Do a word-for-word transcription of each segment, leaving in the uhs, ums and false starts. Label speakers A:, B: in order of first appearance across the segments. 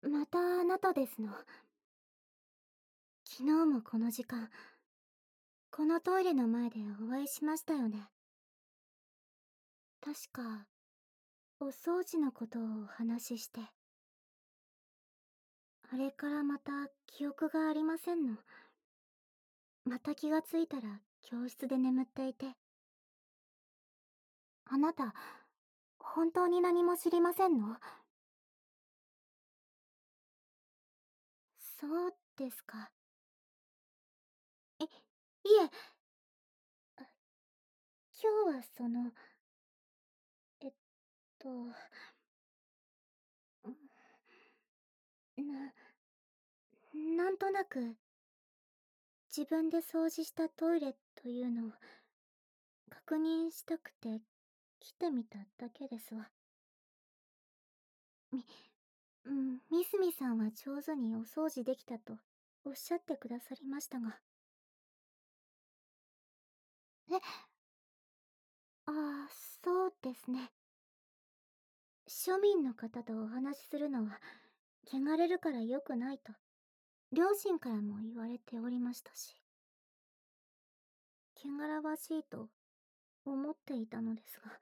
A: またあなたですの。昨日もこの時間、このトイレの前でお会いしましたよね。確か、お掃除のことをお話しして。あれからまた記憶がありませんの。また気がついたら教室で眠っていて。あなた、本当に何も知りませんの？そうですか。え、いえ、今日はその、えっと、な、なんとなく、自分で掃除したトイレというのを確認したくて来てみただけですわ。み、うん、ミスミさんは上手にお掃除できたとおっしゃってくださりましたが。え、ああ、そうですね。庶民の方とお話しするのは、汚れるから良くないと、両親からも言われておりましたし、汚らわしいと思っていたのですが、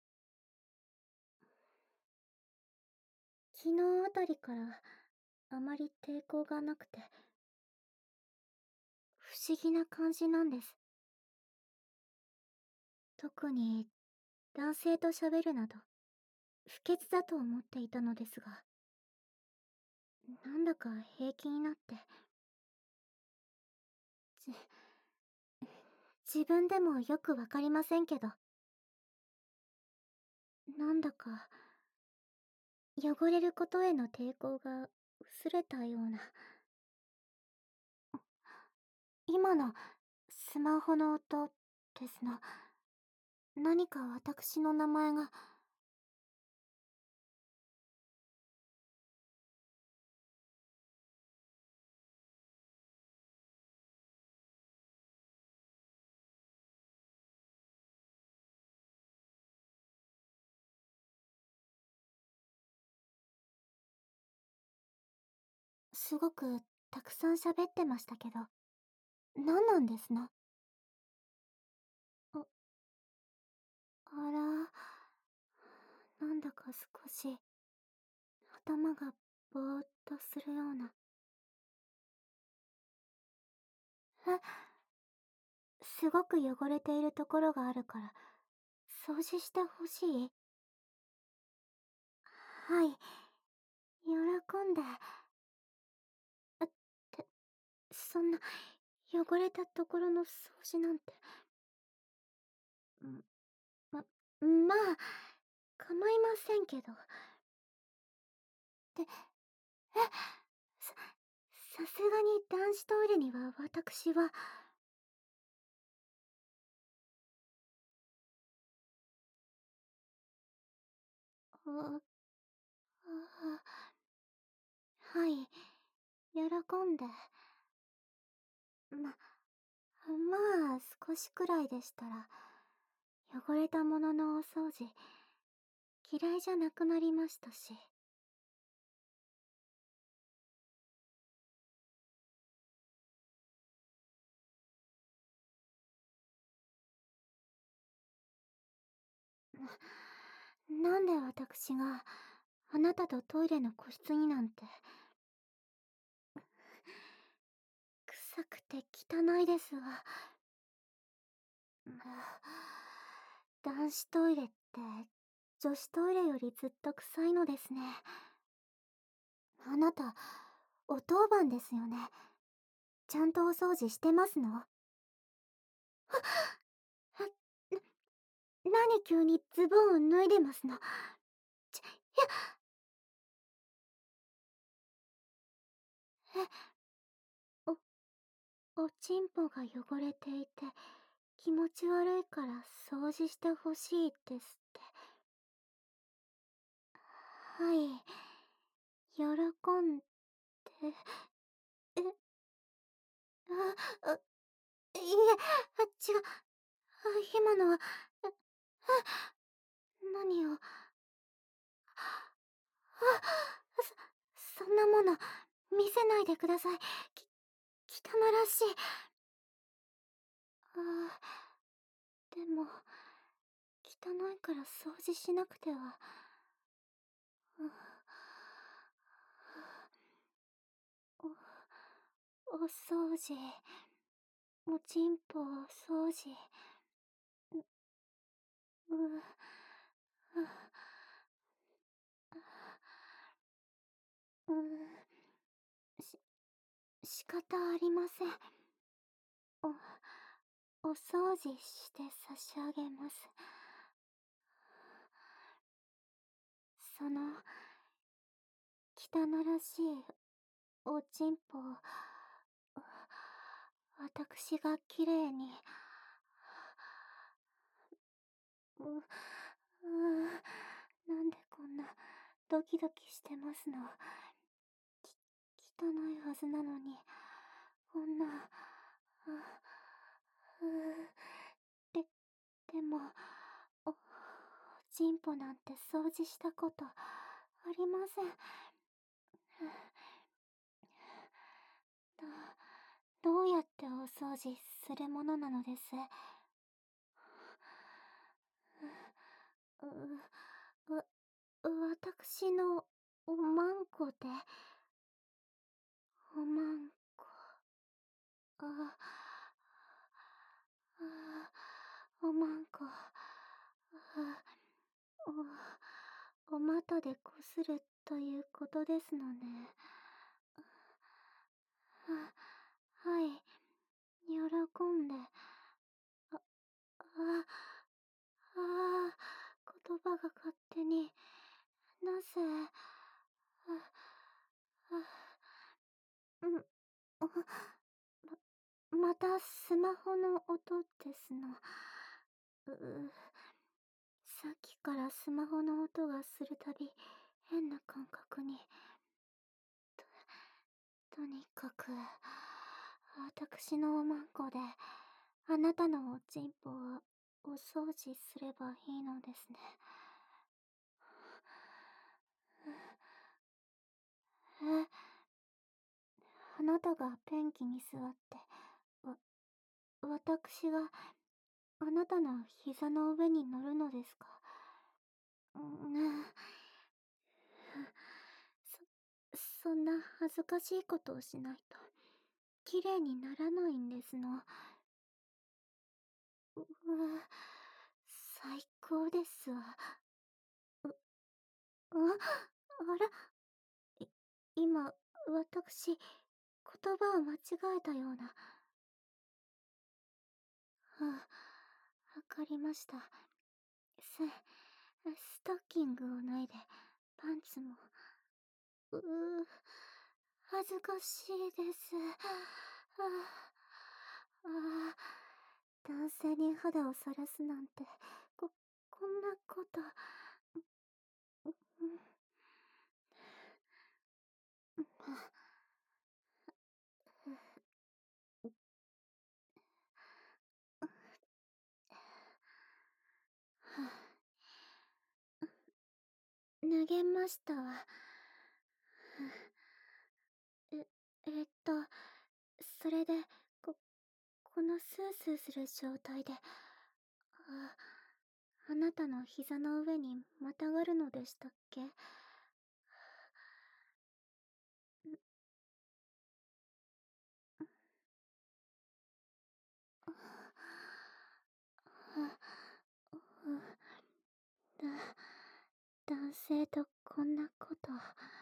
A: 昨日あたりからあまり抵抗がなくて、不思議な感じなんです。特に男性と喋るなど不潔だと思っていたのですが、なんだか平気になって、じ自分でもよくわかりませんけど、なんだか汚れることへの抵抗が薄れたような。今のスマホの音ですの。何か私の名前が。すごくたくさん喋ってましたけど、何なんですの？あ、あら、なんだか少し頭がぼーっとするような。え、すごく汚れているところがあるから掃除してほしい？はい、喜んで。あ、って、そんな汚れたところの掃除なんて。んま、まあ、構いませんけど。で、え、さ、さすがに男子トイレには私は。あ、あ、はい、喜んで。ま、まあ、少しくらいでしたら、汚れたもののお掃除、嫌いじゃなくなりましたし。なんで私があなたとトイレの個室になんて。臭くて汚いですわ。男子トイレって女子トイレよりずっと臭いのですね。あなた、お当番ですよね。ちゃんとお掃除してますの？な、何急にズボンを脱いでますの？ち、いや、え、お、おちんぽが汚れていて気持ち悪いから掃除してほしいですって。はい、喜んで。え、あ、あ、いえ、あ、違う、あ、今のは、あ、あ、何を、あ、そ、そんな、 なもの見せないでください。き汚らしい。ああ、でも汚いから掃除しなくては。お、お掃除。おちんぽ掃除。う、う、う、し、仕方ありません。お、お掃除して差し上げます。その、汚らしいおちんぽを、私がきれいに、う、うなんでこんなドキドキしてますの。き、汚いはずなのに、こんな、あ、うで、でも、お、おちんぽなんて掃除したことありません。ど、どうやってお掃除するものなのです？う、わ、私のおまんこで、おまんこ、あ、あ、おまんこ、あ、お、お股でこするということですのね。あ、はい、喜んで。あ、あ、あ、言葉が勝手に、なぜ、あ、あ、ん、ま、またスマホの音ですの。う、さっきからスマホの音がするたび、変な感覚に。と、とにかく、私のおまんこで、あなたのおちんぽをお掃除すればいいのですね。え、あなたが便器に座って、わ、私があなたの膝の上に乗るのですか？うん、そ、そんな恥ずかしいことをしないと、綺麗にならないんですの。う、う、最高ですわ。う、あ、あら、い、今、私、言葉を間違えたような。あ、わかりました。す、ストッキングを脱いで、パンツも。う、恥ずかしいです。ああ、男性に肌をさらすなんて、こ、こんなこと。脱げましたわ。え、えっと、それで、こ、このスースーする状態で、あ、あなたの膝の上にまたがるのでしたっけ？だ、男性とこんなこと、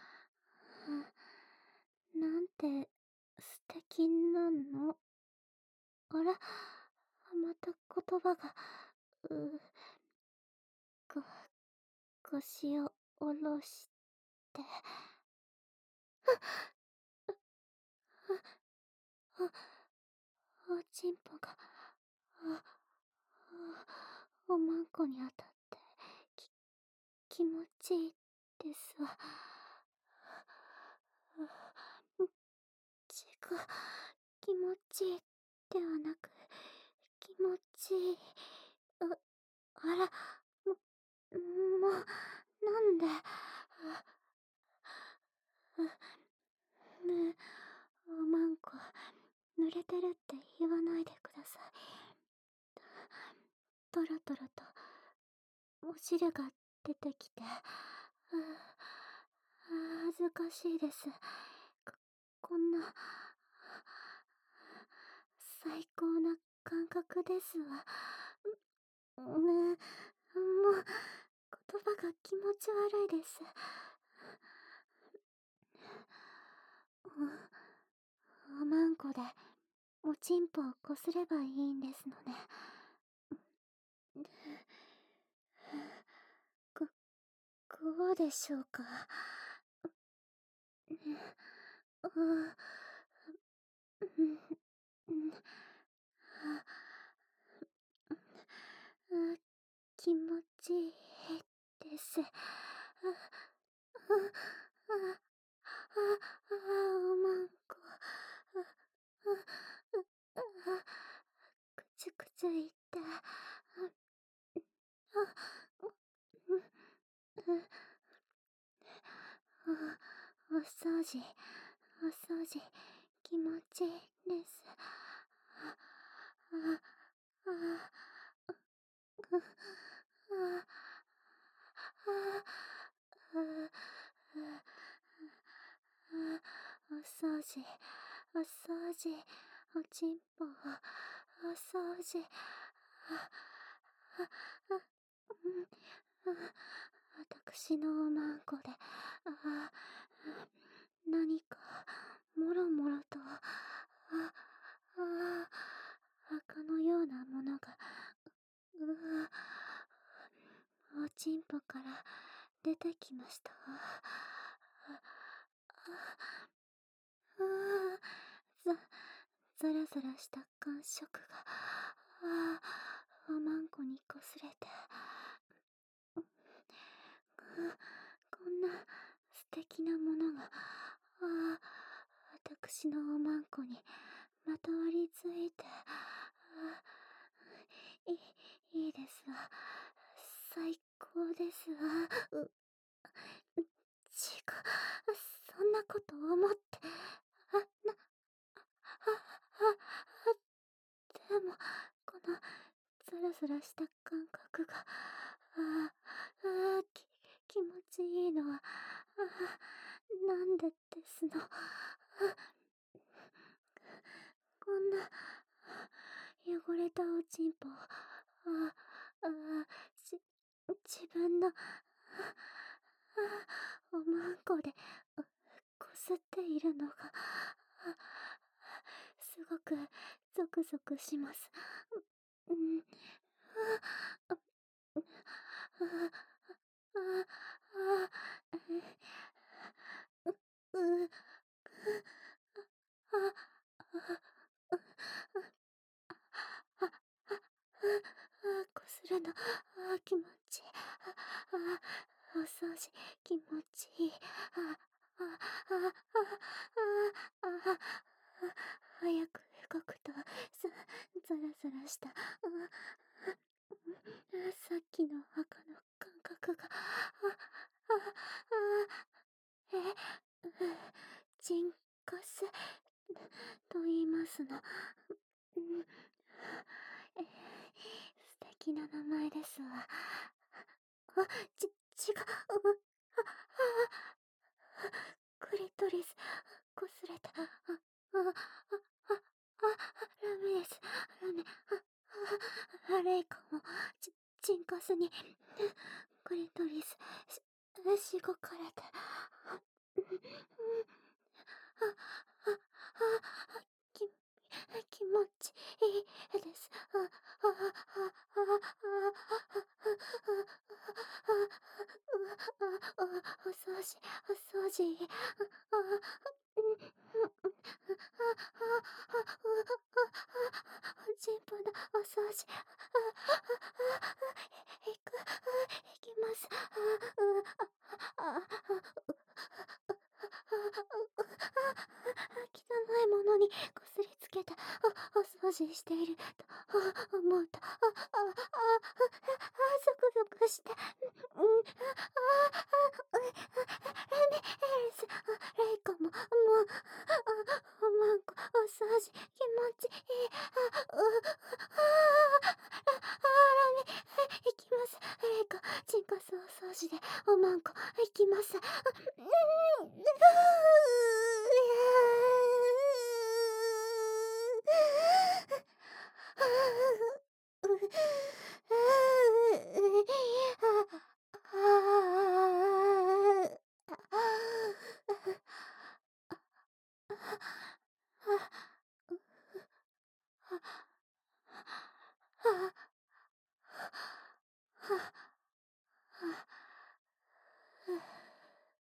A: なんて素敵なの。あら、また言葉が、う、こ、腰を下ろして、あ、おちんぽが、あ、おまんこに当たって、き、気持ちいいですわ。ちが、気持ちいいではなく、気持ちいい。あ、あら、も、もう、なんで、 濡れてるって言わないでください。トロトロとお汁が出てきて、うう恥ずかしいです。ここんな最高な感覚ですわ。う、ね、もう言葉が気持ち悪いです。おまんこでおちんぽをこすればいいんですのね。こ、こうでしょうか。あ、うん、うん、あ、あ、気持ちいいです。あ、あ、あ、あ、あ、おまんこ。あ、あ、あ、くちゅくちゅいって。あ、あ、うん、うん、あ、お掃除、お掃除、気持ちいいです。あ、あ、あ、あ、あ、あ、お掃除、お掃除、おちんぽを、お掃除、あ、あ、あ、うん、あ、私のおまんこで、あ、何か、もろもろと、あ、あ、赤のようなものが、うわ、おちんぽから出てきました。あ、あ、ざ、ざらざらした感触が、あ、おまんこにこすれて、こんな素敵なものが、あ、私のおまんこにまとわりついて、あ、いい、いいですわ。最高ですわ。う、違う。そんなこと思って、あ、な、あ、あ、あ、でも、この、ザラザラした感覚が、ああ、き、気持ちいいのは、あ、なんでですの。あ、こんな、汚れたおちんぽ、あ、あ、し、自分の、あ、おまんこで、こすっているのが、あ、すごくゾクゾクします。うん、あ、あ、あ、あ、あ、う、う、あ、あ、あ、あ、こするの、あ、気持ちいい。あ、あ、お掃除、気持ちいい。あ、あ、あ、あ、あ、あ、あ、早く動くと、ざ、ざらざらした。あ、あ、さっきの赤の感覚が、あ、あ、あ、え、う、チンカスと言いますの。うん、え、素敵な名前ですわ。あ、ち、違う、あ、あ、クリトリス、こすれた。あ、あ、あ、あ、あ、ラメです。ラメ、あ、あ、レイカも、ち、チンカスに、クリトリス、し、しごかれて、あ、うん、うん、あ、あ、あ、き、気持ちいいです。あ、あ、あ、あ、あ、あ、あ、お掃除、お掃除、あ、あ、うん、おちんぽのお掃除、いく、いきます。汚いものにこすりつけて、お掃除していると思うと、あ、あ、あ、あ、ゾクゾクして、うん、あ、あ、レミ、エリス、レイカも、もう、あ、おまんこ、お掃除、気持か、チンコソ掃除でおまんこいきます。あ、うん、う